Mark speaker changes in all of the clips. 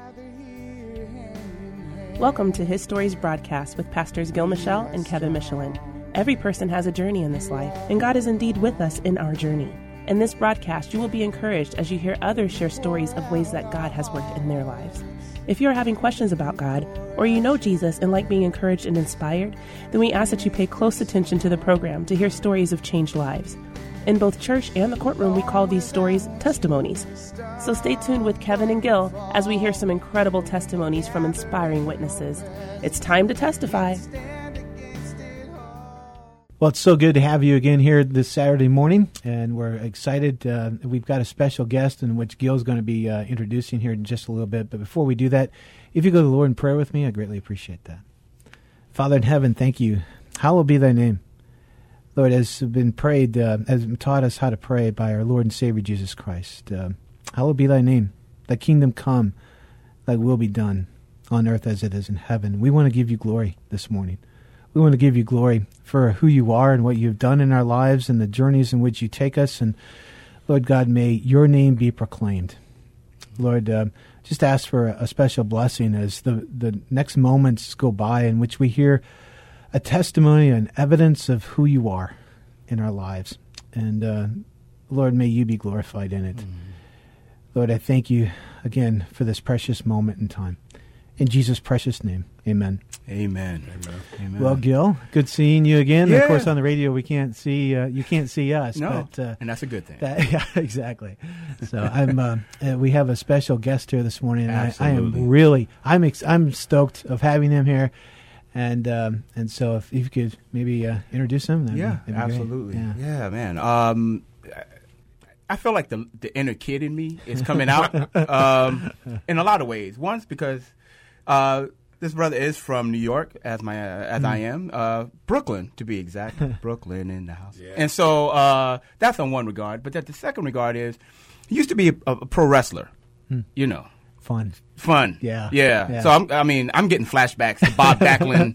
Speaker 1: Welcome to His Stories broadcast with Pastors Gil Michelle and Kevin Michelin. Every person has a journey in this life, and God is indeed with us in our journey. In this broadcast, you will be encouraged as you hear others share stories of ways that God has worked in their lives. If you are having questions about God, or you know Jesus and like being encouraged and inspired, then we ask that you pay close attention to the program to hear stories of changed lives. In both church and the courtroom, we call these stories testimonies. So stay tuned with Kevin and Gil as we hear some incredible testimonies from inspiring witnesses. It's time to testify.
Speaker 2: Well, it's so good to have you again here this Saturday morning, and we're excited. We've got a special guest in which Gil's going to be introducing here in just a little bit. But before we do that, if you go to the Lord in prayer with me, I greatly appreciate that. Father in heaven, thank you. Hallowed be thy name. Lord, as been prayed, has taught us how to pray by our Lord and Savior Jesus Christ. Hallowed be thy name. Thy kingdom come, thy will be done on earth as it is in heaven. We want to give you glory this morning. We want to give you glory for who you are and what you've done in our lives and the journeys in which you take us. And Lord God, may your name be proclaimed. Lord, just ask for a special blessing as the next moments go by in which we hear a testimony and evidence of who you are in our lives. And Lord, may you be glorified in it. Mm-hmm. Lord, I thank you again for this precious moment in time. In Jesus' precious name, amen.
Speaker 3: Amen.
Speaker 2: Amen. Well, Gil, good seeing you again. Yeah. Of course, on the radio, we can't see you can't see us.
Speaker 3: No,
Speaker 2: but,
Speaker 3: and that's a good thing.
Speaker 2: Yeah, exactly. So we have a special guest here this morning, and
Speaker 3: Absolutely.
Speaker 2: I'm stoked of having him here. And so if you could maybe introduce him.
Speaker 3: Yeah, absolutely. Yeah, man. I feel like the inner kid in me is coming out in a lot of ways. Once because this brother is from New York, as I am, Brooklyn to be exact. Brooklyn in the house. Yeah. And so that's on one regard. But the second regard is he used to be a pro wrestler. You know. Fun. Yeah. So I'm getting flashbacks to Bob Backlund,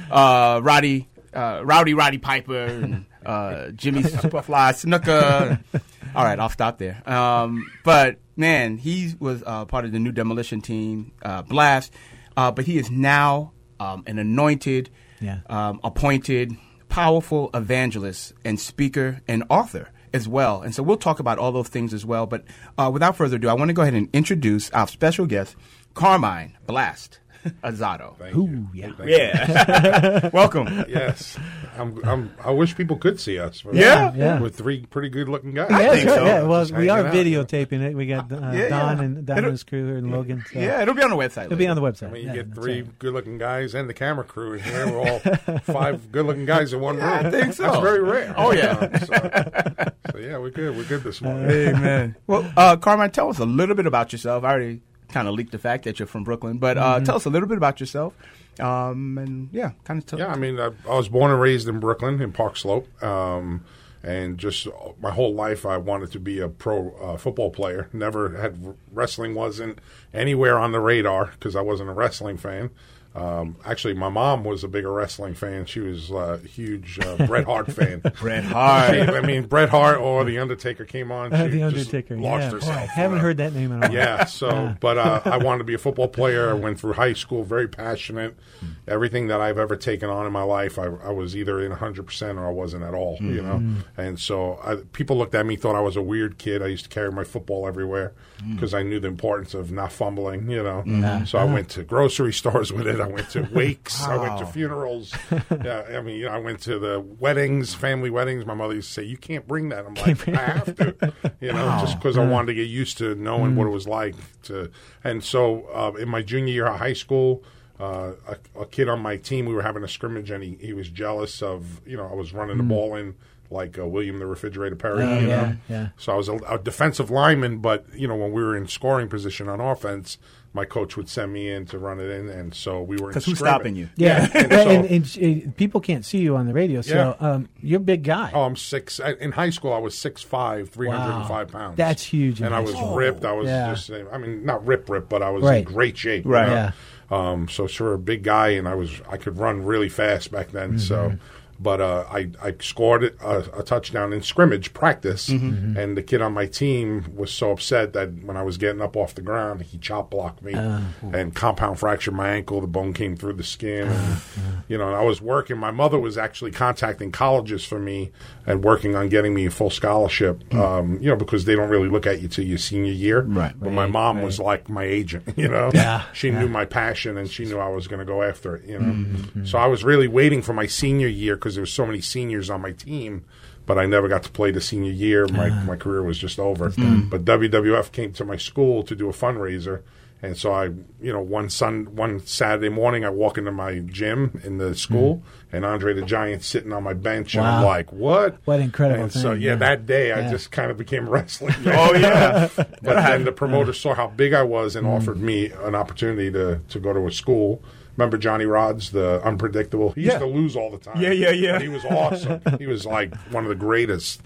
Speaker 3: Rowdy Piper, and Jimmy Superfly Snuka. All right, I'll stop there. But man, he was part of the new Demolition team, Blast. But he is now an anointed, appointed, powerful evangelist and speaker and author as well. And so we'll talk about all those things as well. But without further ado, I want to go ahead and introduce our special guest, Carmine Blast Azado.
Speaker 4: Thank you.
Speaker 3: Yeah. Welcome.
Speaker 4: Yes. I wish people could see us. With three pretty good-looking guys.
Speaker 2: I
Speaker 3: think so.
Speaker 2: Yeah, well, we are videotaping it. We got Don and his crew here and Logan. So.
Speaker 3: Yeah, it'll be on the website.
Speaker 2: It'll be on the website.
Speaker 4: I mean, you get three good-looking guys and the camera crew in here. We're all five good-looking guys in one room.
Speaker 3: I think so.
Speaker 4: That's very rare.
Speaker 3: Oh, yeah.
Speaker 4: So yeah, we're good. We're good this morning.
Speaker 3: Amen. Well, Carmine, tell us a little bit about yourself. I already kind of leaked the fact that you're from Brooklyn, but tell us a little bit about yourself. I mean, I
Speaker 4: was born and raised in Brooklyn, in Park Slope, and just my whole life I wanted to be a pro football player. Wrestling wasn't anywhere on the radar because I wasn't a wrestling fan. Actually, my mom was a bigger wrestling fan. She was a huge Bret Hart fan.
Speaker 3: Bret Hart.
Speaker 4: Bret Hart or The Undertaker came on. She
Speaker 2: The Undertaker.
Speaker 4: Just lost herself.
Speaker 2: Boy, I haven't heard that name in a while.
Speaker 4: Yeah, but I wanted to be a football player. I went through high school, very passionate. Everything that I've ever taken on in my life, I was either in 100% or I wasn't at all, you know. And so people looked at me, thought I was a weird kid. I used to carry my football everywhere because I knew the importance of not fumbling, you know. So I went to grocery stores with it. I went to wakes. I went to funerals. I went to the weddings, family weddings. My mother used to say, "You can't bring that." I'm like, I have to, just because I wanted to get used to knowing what it was like to. And so in my junior year of high school, a kid on my team, we were having a scrimmage, and he was jealous of, I was running the ball in like William the Refrigerator Perry. So I was a defensive lineman, but, when we were in scoring position on offense, my coach would send me in to run it in, and so we were in scrimmage.
Speaker 3: Because who's stopping you?
Speaker 2: Yeah. and people can't see you on the radio, so you're a big guy.
Speaker 4: Oh, I'm 6. In high school, I was 6'5", 305 pounds.
Speaker 2: That's huge.
Speaker 4: And I was ripped. I was just, not ripped, but I was in great shape.
Speaker 3: Right.
Speaker 4: So sure, a big guy, and I could run really fast back then. So But I scored a touchdown in scrimmage practice, and the kid on my team was so upset that when I was getting up off the ground, he chop blocked me and compound fractured my ankle. The bone came through the skin. And, I was working. My mother was actually contacting colleges for me and working on getting me a full scholarship, because they don't really look at you till your senior year.
Speaker 3: Right.
Speaker 4: But my mom was like my agent, She knew my passion, and she knew I was going to go after it, So I was really waiting for my senior year because there were so many seniors on my team, but I never got to play the senior year. My career was just over. But WWF came to my school to do a fundraiser, and so I, one Saturday morning, I walk into my gym in the school, and Andre the Giant's sitting on my bench, and I'm like, "What?
Speaker 2: What incredible!"
Speaker 4: And
Speaker 2: thing.
Speaker 4: so that day, I just kind of became wrestling.
Speaker 3: Oh yeah.
Speaker 4: But then the promoter saw how big I was and offered me an opportunity to go to a school. Remember Johnny Rods, the unpredictable? He used to lose all the time.
Speaker 3: Yeah.
Speaker 4: But he was awesome. He was like one of the greatest,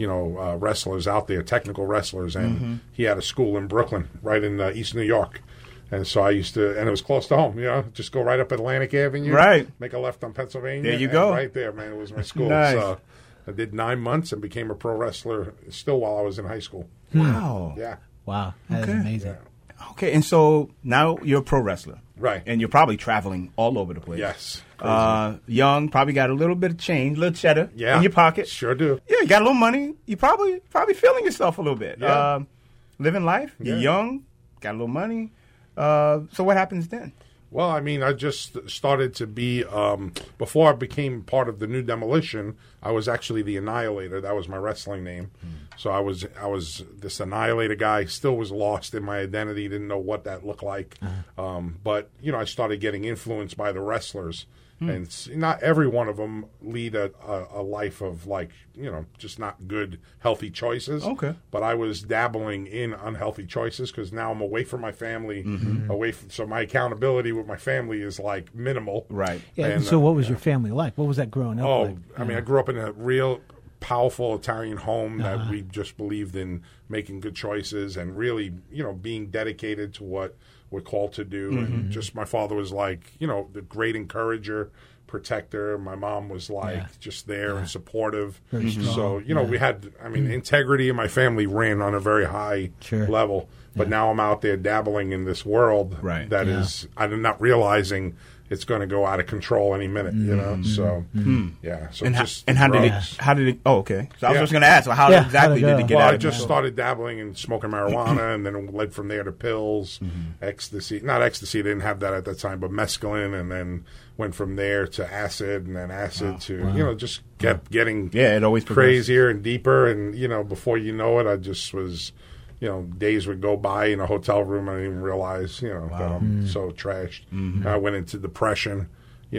Speaker 4: wrestlers out there, technical wrestlers. And he had a school in Brooklyn, right in East New York. And so I used to, and it was close to home, just go right up Atlantic Avenue.
Speaker 3: Right.
Speaker 4: Make a left on Pennsylvania.
Speaker 3: There you go.
Speaker 4: Right there, man. It was my school.
Speaker 3: Nice.
Speaker 4: So I did 9 months and became a pro wrestler still while I was in high school.
Speaker 3: Wow.
Speaker 4: Yeah.
Speaker 2: Wow. That is amazing.
Speaker 4: Yeah.
Speaker 3: Okay, and so now you're a pro wrestler.
Speaker 4: Right.
Speaker 3: And you're probably traveling all over the place.
Speaker 4: Yes.
Speaker 3: Young, probably got a little bit of change, a little cheddar
Speaker 4: Yeah.
Speaker 3: in your pocket.
Speaker 4: Sure do.
Speaker 3: Yeah, you got a little money. You probably feeling yourself a little bit.
Speaker 4: Yeah.
Speaker 3: Living life. You're
Speaker 4: Yeah.
Speaker 3: young, got a little money. So what happens then?
Speaker 4: Well, I mean, I just started to be, before I became part of the New Demolition, I was actually the Annihilator. That was my wrestling name. So I was this Annihilator guy, still was lost in my identity, didn't know what that looked like. But, I started getting influenced by the wrestlers. And not every one of them lead a life of just not good, healthy choices.
Speaker 3: Okay.
Speaker 4: But I was dabbling in unhealthy choices because now I'm away from my family, so my accountability with my family is minimal.
Speaker 3: Right.
Speaker 2: Yeah.
Speaker 4: And,
Speaker 2: So what was your family like? What was that growing up like?
Speaker 4: I mean, I grew up in a real powerful Italian home that we just believed in making good choices and really, being dedicated to what we're called to do. And just my father was the great encourager, protector. My mom was just there and supportive.
Speaker 2: Very strong.
Speaker 4: So, we had, integrity in my family ran on a very high level. But now I'm out there dabbling in this world that is, I'm not realizing it's going to go out of control any minute, So, yeah. So
Speaker 3: how did it? Oh, okay. So I was just going to ask, how exactly did it get out
Speaker 4: I
Speaker 3: of
Speaker 4: just
Speaker 3: control?
Speaker 4: started dabbling and smoking marijuana, and then it led from there to pills, ecstasy. Not ecstasy, they didn't have that at that time, but mescaline, and then went from there to acid, and then acid to, just kept getting
Speaker 3: it always
Speaker 4: crazier and deeper. And, before you know it, I just was, days would go by in a hotel room. I didn't even realize, that I'm so trashed. I went into depression,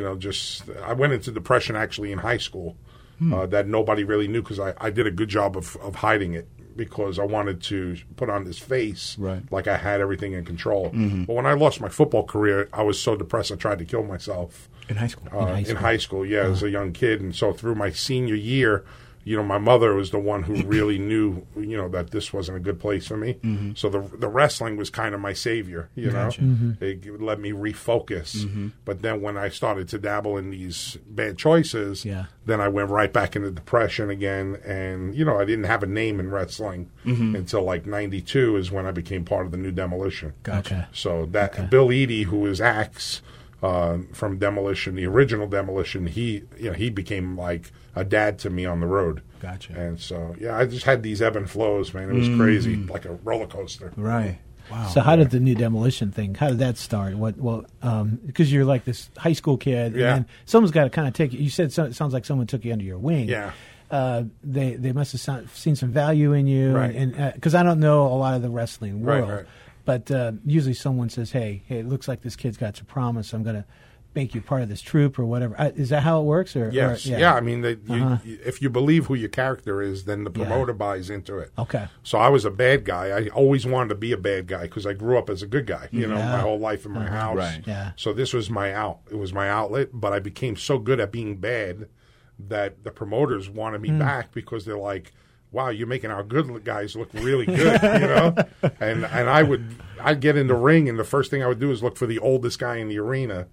Speaker 4: I went into depression actually in high school that nobody really knew because I did a good job of hiding it because I wanted to put on this face like I had everything in control. But when I lost my football career, I was so depressed I tried to kill myself.
Speaker 3: In high school?
Speaker 4: In high school, as a young kid. And so through my senior year, my mother was the one who really knew, that this wasn't a good place for me. So the wrestling was kind of my savior,
Speaker 3: Gotcha.
Speaker 4: It let me refocus. But then when I started to dabble in these bad choices, then I went right back into depression again. And, I didn't have a name in wrestling until 92 is when I became part of the New Demolition.
Speaker 3: Gotcha.
Speaker 4: So Bill Eadie, who is Axe, from Demolition, the original Demolition, he became like a dad to me on the road.
Speaker 3: Gotcha.
Speaker 4: And so, I just had these ebb and flows, man. It was crazy, like a roller coaster.
Speaker 3: Right. Wow.
Speaker 2: So how did the New Demolition thing, how did that start? Because you're like this high school kid, and then someone's got to kind of take you. You said it sounds like someone took you under your wing.
Speaker 4: Yeah.
Speaker 2: They must have seen some value in you.
Speaker 4: Right.
Speaker 2: And because I don't know a lot of the wrestling world.
Speaker 4: Right.
Speaker 2: But usually someone says, hey, it looks like this kid's got some promise. I'm going to make you part of this troupe or whatever. Is that how it works?
Speaker 4: Yes. I mean, if you believe who your character is, then the promoter buys into it.
Speaker 2: Okay.
Speaker 4: So I was a bad guy. I always wanted to be a bad guy because I grew up as a good guy, my whole life in my house.
Speaker 3: Right.
Speaker 2: Yeah.
Speaker 4: So this was my out. It was my outlet, but I became so good at being bad that the promoters wanted me back because they're like, wow, you're making our good guys look really good, And I'd get in the ring, and the first thing I would do is look for the oldest guy in the arena,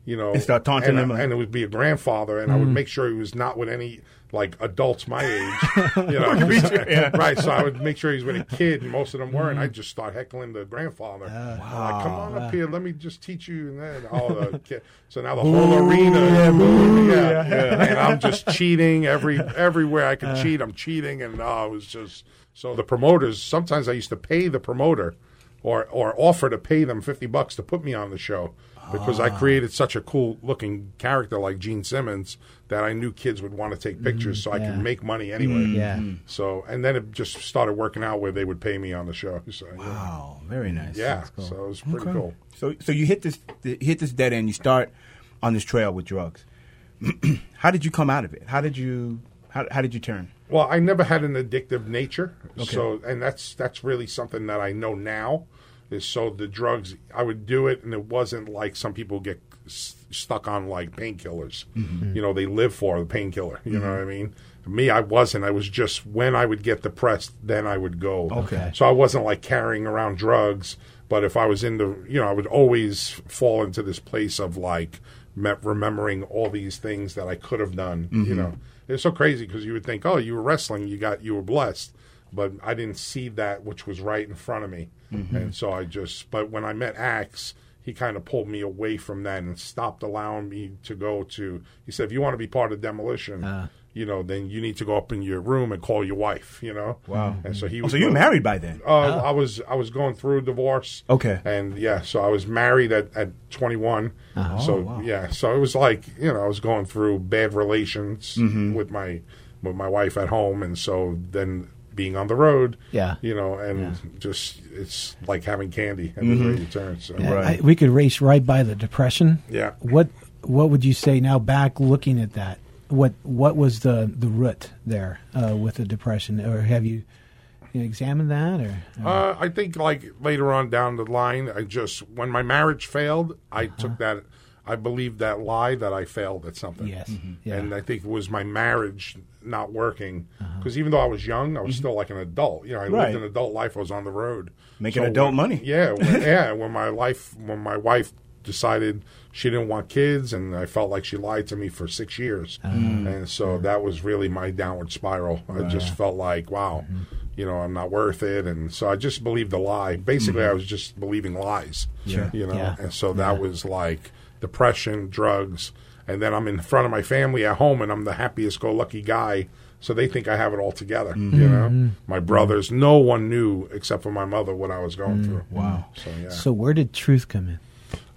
Speaker 3: and start taunting him,
Speaker 4: and it would be a grandfather, and I would make sure he was not with any like adults my age, right? So I would make sure he's with a kid, and most of them were, and I'd just start heckling the grandfather. Like, come on up here, let me just teach you. And then the kid. So now the whole arena, and I'm just cheating everywhere I could cheat. I'm cheating, and it was just so the promoters. Sometimes I used to pay the promoter, or offer to pay them $50 to put me on the show. Because I created such a cool-looking character like Gene Simmons that I knew kids would want to take pictures, so I could make money anyway. So, and then it just started working out where they would pay me on the show. So,
Speaker 3: wow, very nice.
Speaker 4: Yeah, cool. So it was pretty cool.
Speaker 3: So you hit this dead end. You start on this trail with drugs. How did you come out of it? How did you turn?
Speaker 4: Well, I never had an addictive nature. Okay. So, and that's really something that I know now. So the drugs, I would do it, and it wasn't like some people get stuck on like painkillers. They live for the painkiller. You know what I mean? Me, I wasn't. I was just when I would get depressed, then I would go.
Speaker 3: Okay.
Speaker 4: So I wasn't like carrying around drugs, but if I was I would always fall into this place of like remembering all these things that I could have done. It's so crazy because you would think, oh, you were wrestling, you were blessed. But I didn't see that which was right in front of me. And so but when I met Axe, he kind of pulled me away from that and stopped allowing me to go to, he said, if you want to be part of Demolition, then you need to go up in your room and call your wife,
Speaker 3: Wow.
Speaker 4: And so he
Speaker 3: was. So you were married by then?
Speaker 4: I was going through a divorce.
Speaker 3: Okay.
Speaker 4: And so I was married at 21. Wow. So it was like, I was going through bad relations with my wife at home. And so then being on the road, just it's like having candy everywhere you turn. So
Speaker 2: we could race right by the Depression.
Speaker 4: Yeah.
Speaker 2: What would you say now? Back looking at that, what was the root there with the Depression, or have you examined that? Or
Speaker 4: I think like later on down the line, when my marriage failed, I took that. I believed that lie that I failed at something.
Speaker 2: Yes.
Speaker 4: And I think it was my marriage not working. Because even though I was young, I was still like an adult. I lived an adult life. I was on the road.
Speaker 3: Making adult money.
Speaker 4: Yeah. When my wife decided she didn't want kids, and I felt like she lied to me for 6 years. And so that was really my downward spiral. I just felt like, wow, I'm not worth it. And so I just believed the lie. Basically, I was just believing lies.
Speaker 2: Sure.
Speaker 4: And so that was like depression, drugs, and then I'm in front of my family at home, and I'm the happiest-go-lucky guy, so they think I have it all together, My brothers, no one knew, except for my mother, what I was going through.
Speaker 3: Wow.
Speaker 2: So where did truth come in?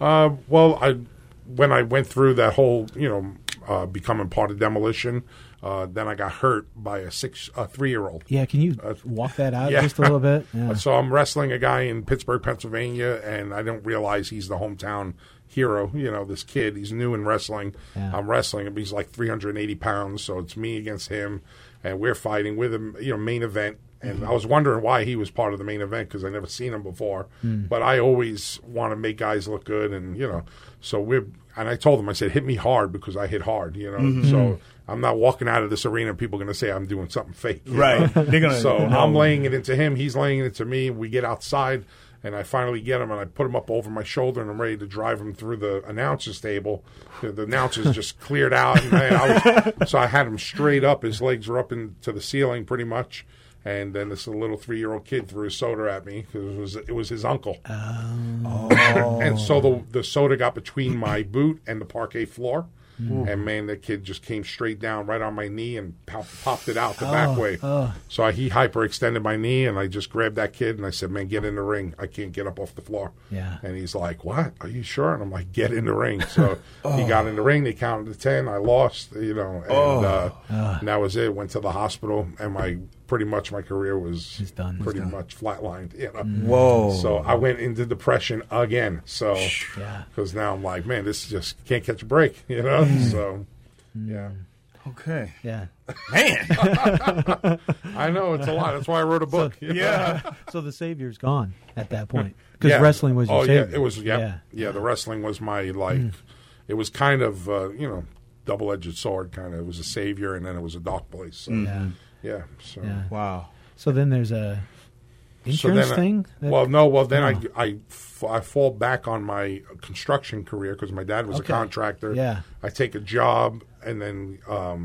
Speaker 4: When I went through that whole, becoming part of Demolition, then I got hurt by a 3-year-old.
Speaker 2: Yeah, can you walk that out just a little bit? Yeah.
Speaker 4: So I'm wrestling a guy in Pittsburgh, Pennsylvania, and I don't realize he's the hometown hero, this kid. He's new in wrestling. Yeah. I'm wrestling him. He's like 380 pounds, so it's me against him, and we're fighting with him, main event. And I was wondering why he was part of the main event because I never seen him before. But I always want to make guys look good, and and I told him, I said, hit me hard because I hit hard, So I'm not walking out of this arena and people are going to say I'm doing something fake.
Speaker 3: Right.
Speaker 4: So I'm laying it into him. He's laying it into me. We get outside. And I finally get him, and I put him up over my shoulder, and I'm ready to drive him through the announcer's table. The announcers just cleared out, and so I had him straight up. His legs were up into the ceiling pretty much. And then this little 3-year-old kid threw his soda at me because it was his uncle. And so the soda got between my boot and the parquet floor. And man, that kid just came straight down right on my knee and popped it out the back way. So he hyperextended my knee, and I just grabbed that kid and I said, "Man, get in the ring. I can't get up off the floor."
Speaker 2: Yeah.
Speaker 4: And he's like, "What? Are you sure?" And I'm like, "Get in the ring." So he got in the ring. They counted to 10. I lost, and that was it. Went to the hospital, and my career was pretty much flatlined.
Speaker 3: Whoa!
Speaker 4: So I went into depression again. So because now I'm like, man, this just can't catch a break. So
Speaker 3: Okay.
Speaker 2: Yeah.
Speaker 3: Man.
Speaker 4: I know, it's a lot. That's why I wrote a book.
Speaker 2: So the Savior's gone at that point. Because wrestling was your savior.
Speaker 4: Yeah, it was, the wrestling was my, it was kind of, double-edged sword, kind of. It was a savior, and then it was a dark place. So,
Speaker 3: Wow.
Speaker 2: So then there's a insurance thing?
Speaker 4: Then I fall back on my construction career because my dad was a contractor.
Speaker 2: Yeah.
Speaker 4: I take a job, and then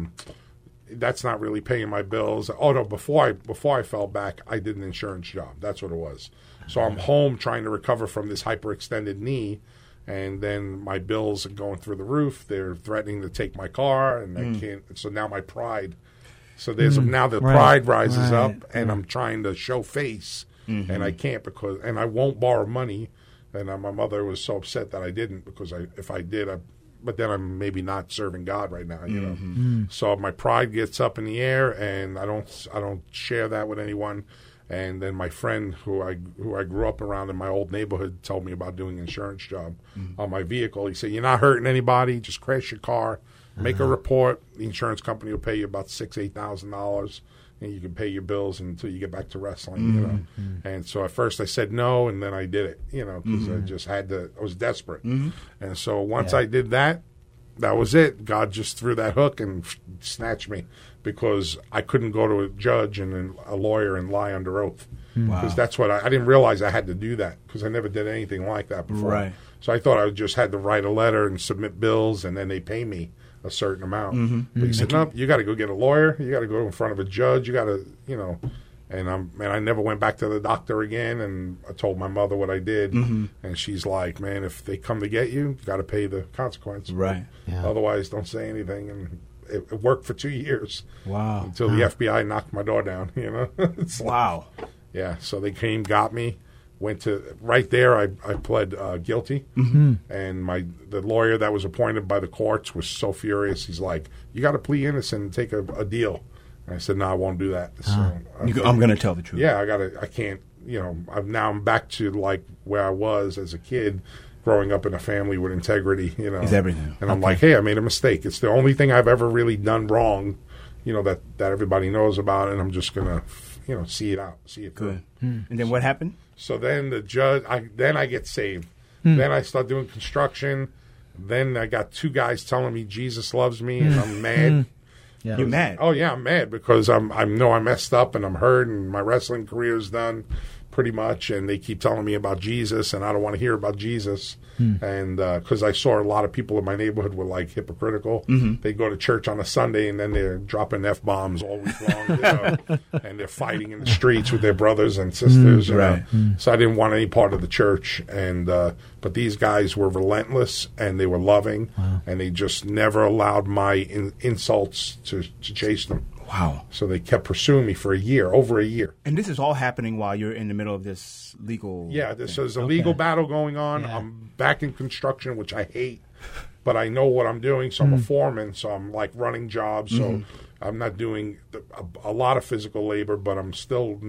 Speaker 4: that's not really paying my bills. Oh, no, before I fell back, I did an insurance job. That's what it was. So I'm home trying to recover from this hyperextended knee, and then my bills are going through the roof. They're threatening to take my car, and I can't. So now my pride. So there's now the pride rises up, and I'm trying to show face, and I can't and I won't borrow money. And my mother was so upset that I didn't, because if I did, but then I'm maybe not serving God right now, you know. So my pride gets up in the air, and I don't share that with anyone. And then my friend who I grew up around in my old neighborhood told me about doing an insurance job on my vehicle. He said, "You're not hurting anybody. Just crash your car, make a report. The insurance company will pay you about $8,000, and you can pay your bills until you get back to wrestling." You know. And so at first I said no, and then I did it. You know, because I just had to. I was desperate. And so once I did that, that was it. God just threw that hook and snatched me, because I couldn't go to a judge and a lawyer and lie under oath. Because that's what I didn't realize I had to do that, because I never did anything like that before.
Speaker 3: Right.
Speaker 4: So I thought I just had to write a letter and submit bills, and then they pay me a certain amount. But he said, "No, you got to go get a lawyer. You got to go in front of a judge. You got to, you know." And I never went back to the doctor again. And I told my mother what I did, and she's like, "Man, if they come to get you, you got to pay the consequence.
Speaker 3: Right.
Speaker 2: Yeah.
Speaker 4: Otherwise, don't say anything." And it worked for 2 years.
Speaker 3: Wow.
Speaker 4: Until the FBI knocked my door down. You know. It's
Speaker 3: Wow.
Speaker 4: yeah. So they came, got me. Went to right there. I pled guilty, and the lawyer that was appointed by the courts was so furious. He's like, "You got to plead innocent and take a deal." And I said, "No, I won't do that." So
Speaker 3: I'm going to tell the truth.
Speaker 4: Yeah, I can't. You know, I'm back to like where I was as a kid, growing up in a family with integrity. You know,
Speaker 3: It's everything.
Speaker 4: And I'm like, hey, I made a mistake. It's the only thing I've ever really done wrong. You know, that everybody knows about, and I'm just gonna, see it out, see it through.
Speaker 3: Good. And then what happened?
Speaker 4: So then the judge, I get saved. Then I start doing construction. Then I got 2 guys telling me Jesus loves me, and I'm mad.
Speaker 2: Yeah.
Speaker 3: You're mad?
Speaker 4: Oh yeah, I'm mad because I know I messed up and I'm hurt, and my wrestling career is done pretty much, and they keep telling me about Jesus, and I don't want to hear about Jesus. And because I saw a lot of people in my neighborhood were like hypocritical. They go to church on a Sunday, and then they're dropping F-bombs all week long, and they're fighting in the streets with their brothers and sisters.
Speaker 3: Right.
Speaker 4: So I didn't want any part of the church. And but these guys were relentless, and they were loving, and they just never allowed my insults to chase them.
Speaker 3: Wow.
Speaker 4: So they kept pursuing me for over a year.
Speaker 3: And this is all happening while you're in the middle of this legal...
Speaker 4: Yeah, this is a legal battle going on.
Speaker 2: Yeah.
Speaker 4: I'm back in construction, which I hate, but I know what I'm doing, so I'm a foreman, so I'm like running jobs, so I'm not doing a lot of physical labor, but I'm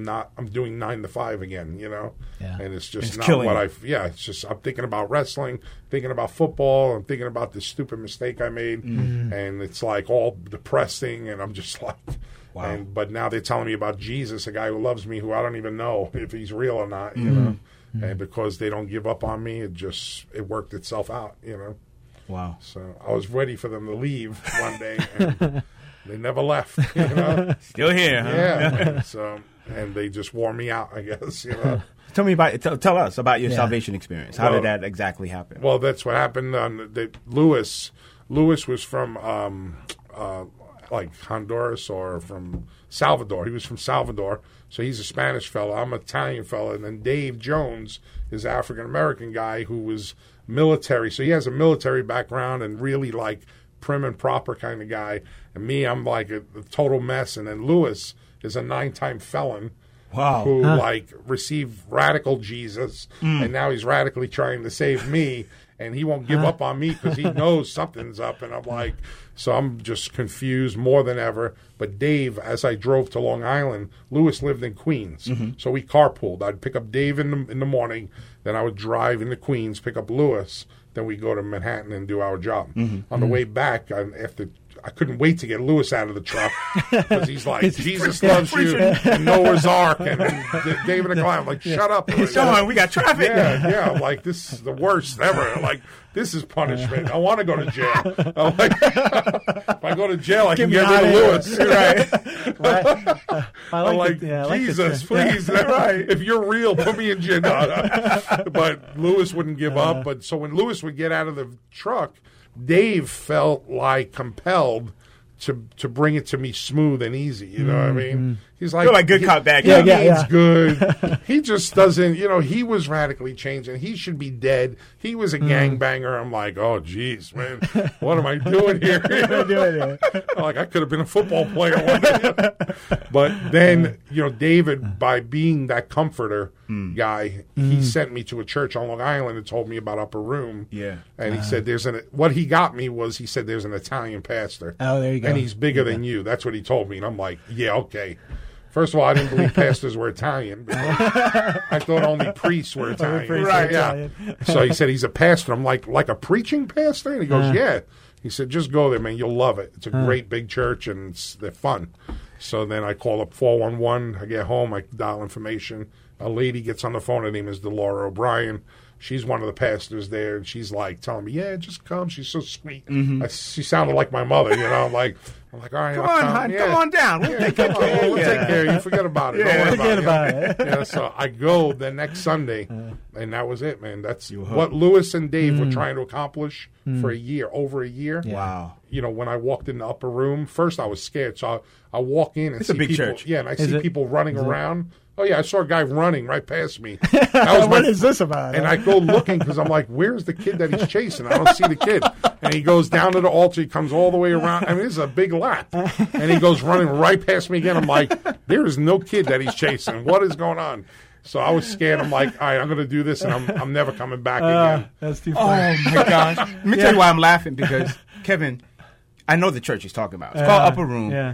Speaker 4: doing 9 to 5 again, Yeah. And it's just not what it's just, I'm thinking about wrestling, thinking about football, I'm thinking about this stupid mistake I made, and it's like all depressing, and I'm just like,
Speaker 3: wow.
Speaker 4: But now they're telling me about Jesus, a guy who loves me, who I don't even know if he's real or not, and because they don't give up on me, it worked itself out,
Speaker 3: Wow.
Speaker 4: So I was ready for them to leave one day, and they never left,
Speaker 3: Still here, huh?
Speaker 4: Yeah. So, and they just wore me out, I guess,
Speaker 3: Tell us about your salvation experience. How did that exactly happen?
Speaker 4: Well, that's what happened. Lewis was from like Honduras or from Salvador. He was from Salvador, so he's a Spanish fella. I'm an Italian fella, and then Dave Jones is an African American guy who was military. So he has a military background and really like prim and proper kind of guy. And me, I'm like a total mess. And then Lewis is a 9-time felon.
Speaker 3: Wow.
Speaker 4: Who received radical Jesus, and now he's radically trying to save me, and he won't give up on me because he knows something's up. And I'm like, so I'm just confused more than ever. But Dave, as I drove to Long Island, Lewis lived in Queens, so we carpooled. I'd pick up Dave in the morning, then I would drive into Queens, pick up Lewis, then we go to Manhattan and do our job. On the way back, after I couldn't wait to get Lewis out of the truck because he's like, Jesus loves you, and Noah's Ark, and David and Goliath. I'm like, shut up.
Speaker 3: Come on, we got traffic.
Speaker 4: Yeah. I'm like, this is the worst ever. I'm like, this is punishment. I want to go to jail. I'm like, if I go to jail, I can get rid of Lewis. Right? I'm like, Jesus, please. Right. If you're real, put me in jail. But Lewis wouldn't give up. But so when Lewis would get out of the truck, Dave felt like compelled to bring it to me smooth and easy. You know what I mean? He's like,
Speaker 3: feel like good cop, bad
Speaker 4: cop.
Speaker 3: Yeah,
Speaker 4: He's good. He just doesn't, he was radically changed, and he should be dead. He was a gangbanger. I'm like, oh, geez, man, what am I doing here? Like, I could have been a football player one day. But then, David, by being that comforter guy, he sent me to a church on Long Island and told me about Upper Room.
Speaker 3: Yeah.
Speaker 4: And he said, what he got me was, he said, there's an Italian pastor.
Speaker 2: Oh, there you go.
Speaker 4: And he's bigger than you. That's what he told me. And I'm like, yeah, okay. First of all, I didn't believe pastors were Italian. I thought only priests were Italian.
Speaker 3: Right,
Speaker 4: yeah. So he said he's a pastor. I'm like a preaching pastor? And he goes, yeah. He said, just go there, man. You'll love it. It's a great big church, and they're fun. So then I call up 411. I get home. I dial information. A lady gets on the phone. Her name is Delora O'Brien. She's one of the pastors there, and she's like telling me, yeah, just come. She's so sweet. She sounded like my mother, I'm like, all right,
Speaker 3: come on, hon, come on down. We'll take care
Speaker 4: of you. Forget about it. Don't worry
Speaker 2: forget about it.
Speaker 4: Yeah, so I go the next Sunday, and that was it, man. That's what Lewis and Dave were trying to accomplish for over a year.
Speaker 3: Yeah. Wow.
Speaker 4: When I walked in the Upper Room, first I was scared. So I walk in and
Speaker 3: it's
Speaker 4: see
Speaker 3: a big
Speaker 4: people.
Speaker 3: Church.
Speaker 4: Yeah, and I see people running around. Oh, yeah, I saw a guy running right past me. What
Speaker 2: is this about?
Speaker 4: And I go looking because I'm like, where's the kid that he's chasing? I don't see the kid. And he goes down to the altar. He comes all the way around. I mean, this is a big lap. And he goes running right past me again. I'm like, there is no kid that he's chasing. What is going on? So I was scared. I'm like, all right, I'm going to do this, and I'm never coming back again.
Speaker 2: That's too funny.
Speaker 3: Oh, my gosh. Let me tell you why I'm laughing, because, Kevin, I know the church he's talking about. It's called Upper Room.
Speaker 2: Yeah.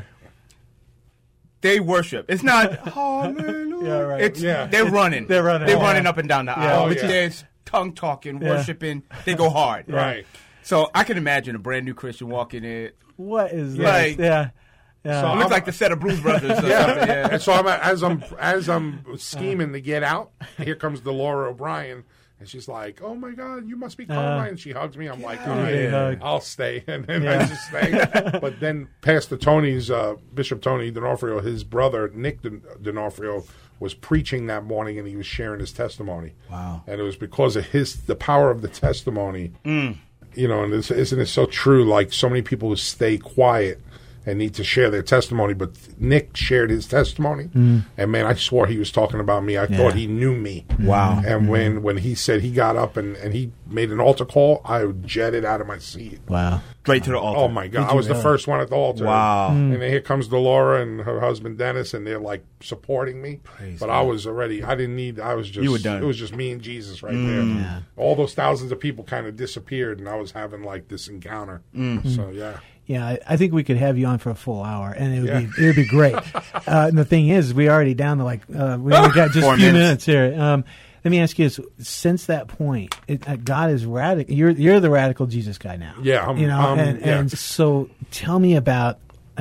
Speaker 3: They worship. It's not hallelujah.
Speaker 2: Yeah, right.
Speaker 3: They're running.
Speaker 2: They're running
Speaker 3: up and down the aisle.
Speaker 4: Oh, yeah.
Speaker 3: There's tongue talking, worshiping. They go hard.
Speaker 4: Right.
Speaker 3: So I can imagine a brand new Christian walking in.
Speaker 2: What is this?
Speaker 3: Like,
Speaker 2: Yeah.
Speaker 4: So
Speaker 3: it looks like the set of Blues Brothers. Or something. Yeah.
Speaker 4: And so as I'm scheming to get out, here comes Delora O'Brien. And she's like, oh, my God, you must be Carmine. And she hugs me. I'm like, all right, I'll stay. And then I just stay. But then Pastor Tony's, Bishop Tony D'Onofrio, his brother, Nick D'Onofrio, was preaching that morning, and he was sharing his testimony.
Speaker 3: Wow.
Speaker 4: And it was because of the power of the testimony. And isn't it so true? Like, so many people who stay quiet and need to share their testimony, but Nick shared his testimony, and man, I swore he was talking about me. I thought he knew me.
Speaker 3: Wow.
Speaker 4: And when he said he got up and he made an altar call, I jetted out of my seat.
Speaker 2: Wow.
Speaker 3: Straight to the altar.
Speaker 4: Oh, my God. I was the first one at the altar.
Speaker 3: Wow.
Speaker 4: And then here comes Delora and her husband, Dennis, and they're, like, supporting me. But I was already, I was just,
Speaker 3: you were done.
Speaker 4: It was just me and Jesus right there. Yeah. All those thousands of people kind of disappeared, and I was having, like, this encounter. So, yeah.
Speaker 2: Yeah, I think we could have you on for a full hour, and it would be great. And the thing is, we're already down to we only got just a few minutes here. Let me ask you this: since that point, God is radical. You're the radical Jesus guy now.
Speaker 4: Yeah,
Speaker 2: and so tell me about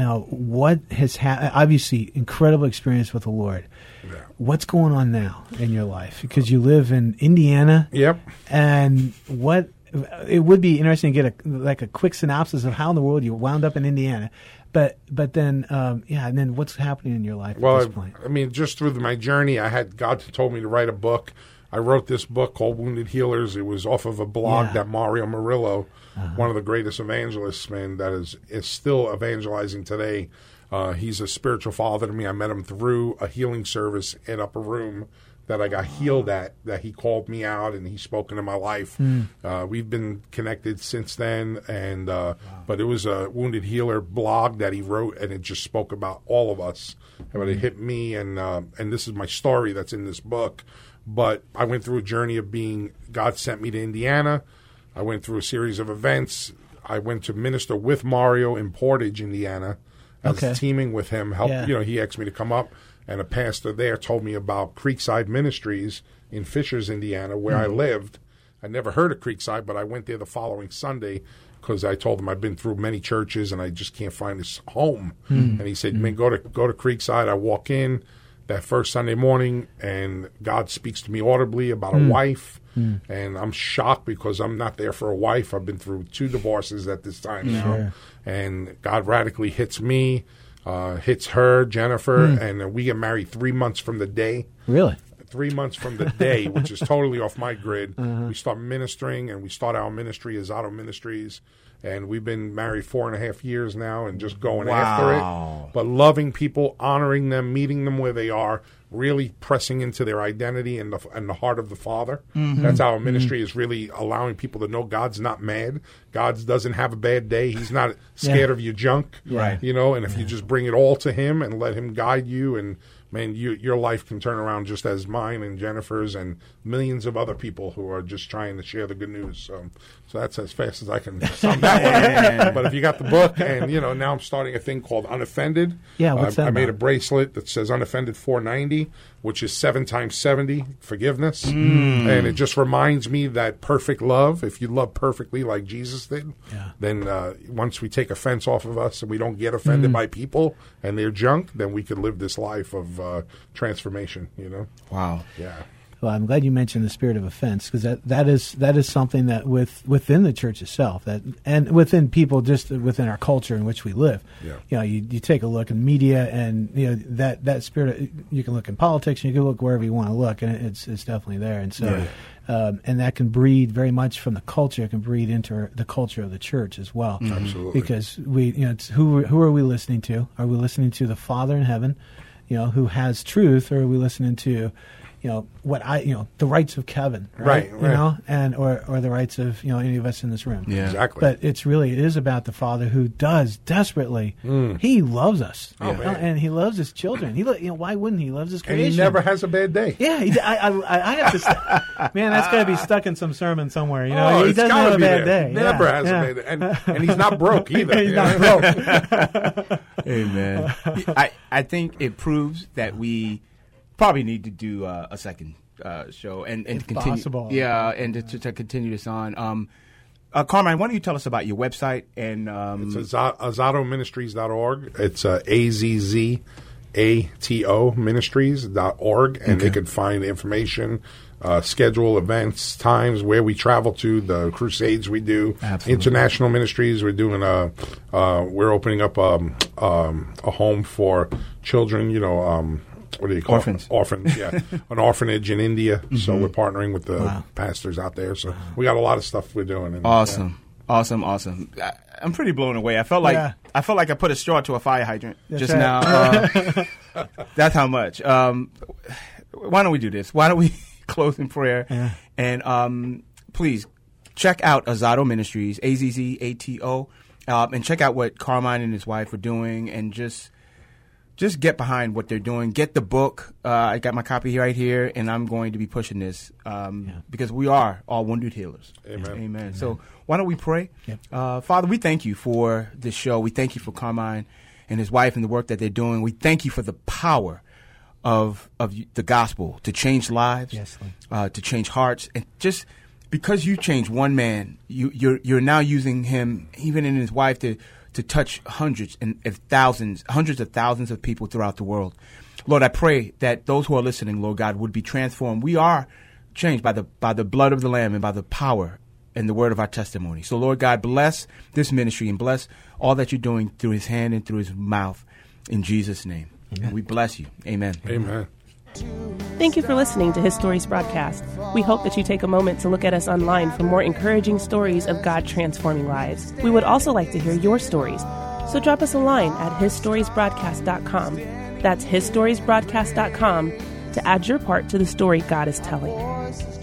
Speaker 2: what has happened. Obviously, incredible experience with the Lord. Yeah. What's going on now in your life? Because you live in Indiana.
Speaker 4: Yep.
Speaker 2: And what? It would be interesting to get a quick synopsis of how in the world you wound up in Indiana, but then and then what's happening in your life at this point?
Speaker 4: I mean, just through my journey, I had God told me to write a book. I wrote this book called Wounded Healers. It was off of a blog that Mario Murillo, one of the greatest evangelists, man, that is still evangelizing today. He's a spiritual father to me. I met him through a healing service in Upper Room that I got healed at, that he called me out and he spoke into my life. We've been connected since then, and but it was a Wounded Healer blog that he wrote, and it just spoke about all of us. But it hit me, and this is my story that's in this book. But I went through a journey of God sent me to Indiana. I went through a series of events. I went to minister with Mario in Portage, Indiana. I was teaming with him. He asked me to come up. And a pastor there told me about Creekside Ministries in Fishers, Indiana, where I lived. I never heard of Creekside, but I went there the following Sunday because I told him I've been through many churches and I just can't find this home. And he said, man, go to Creekside. I walk in that first Sunday morning, and God speaks to me audibly about a wife. And I'm shocked because I'm not there for a wife. I've been through 2 divorces at this time now. And God radically hits me, hits her, Jennifer, and we get married 3 months from the day.
Speaker 2: Really?
Speaker 4: 3 months from the day, which is totally off my grid. We start ministering, and we start our ministry, Azado Ministries. And we've been married 4.5 years now and just going after it. But loving people, honoring them, meeting them where they are, really pressing into their identity and the heart of the Father. That's our ministry, is really allowing people to know God's not mad. God doesn't have a bad day. He's not scared of your junk. You know, and if you just bring it all to Him and let Him guide you, and man, your life can turn around just as mine and Jennifer's and millions of other people who are just trying to share the good news. So that's as fast as I can sum that one. But if you got the book, and now I'm starting a thing called Unoffended.
Speaker 2: Yeah, what's that
Speaker 4: I made
Speaker 2: about?
Speaker 4: a bracelet that says Unoffended 490, which is 7 times 70 forgiveness, and it just reminds me that perfect love. If you love perfectly like Jesus did, then once we take offense off of us and we don't get offended by people and their junk, then we could live this life of transformation.
Speaker 3: Wow.
Speaker 4: Yeah.
Speaker 2: Well, I'm glad you mentioned the spirit of offense, because that is something that within the church itself, and within people, just within our culture in which we live. You take a look in media, and that spirit. You can look in politics, and you can look wherever you want to look, and it's definitely there. And so, and that can breed very much from the culture. It can breed into the culture of the church as well.
Speaker 4: Absolutely.
Speaker 2: Because it's who are we listening to? Are we listening to the Father in heaven, who has truth, or are we listening to the rights of Kevin, right? And or the rights of any of us in this room.
Speaker 4: Yeah, exactly.
Speaker 2: But it is about the Father who does desperately. He loves us, and He loves His children. Why wouldn't He? He loves His creation,
Speaker 4: and He never has a bad day.
Speaker 2: Yeah, I have to. Man, that's got to be stuck in some sermon somewhere. He doesn't have a bad day.
Speaker 4: Never has a bad day, and He's not broke either.
Speaker 2: He's not broke.
Speaker 3: Amen. I think it proves that we probably need to do a second show and
Speaker 2: if
Speaker 3: continue.
Speaker 2: Possible.
Speaker 3: Yeah, and to continue this on. Carmine, why don't you tell us about your website? And
Speaker 4: it's azadoministries.org. It's AZZATO ministries.org, and they can find information, schedule, events, times, where we travel to, the crusades we do, international ministries. We're doing we're opening up a home for children. What do you call
Speaker 3: orphans?
Speaker 4: Orphans, yeah. An orphanage in India. So we're partnering with the pastors out there. So we got a lot of stuff we're doing. And,
Speaker 3: Awesome. I'm pretty blown away. I felt like I put a straw to a fire hydrant now. That's how much. Why don't we do this? Why don't we close in prayer? Yeah. And please check out Azado Ministries, AZZATO, and check out what Carmine and his wife are doing, and just get behind what they're doing. Get the book. I got my copy right here, and I'm going to be pushing this because we are all wounded healers. Amen. So why don't we pray? Yep. Father, we thank you for this show. We thank you for Carmine and his wife and the work that they're doing. We thank you for the power of the gospel to change lives, to change hearts, and just because you changed one man, you're now using him, even in his wife, to touch hundreds of thousands of people throughout the world. Lord, I pray that those who are listening, Lord God, would be transformed. We are changed by the blood of the Lamb and by the power and the word of our testimony. So, Lord God, bless this ministry and bless all that you're doing through his hand and through his mouth. In Jesus' name. Amen. And we bless you. Amen.
Speaker 4: Amen.
Speaker 1: Thank you for listening to His Stories broadcast. We hope that you take a moment to look at us online for more encouraging stories of God transforming lives. We would also like to hear your stories, so drop us a line at hisstoriesbroadcast.com. That's hisstoriesbroadcast.com to add your part to the story God is telling.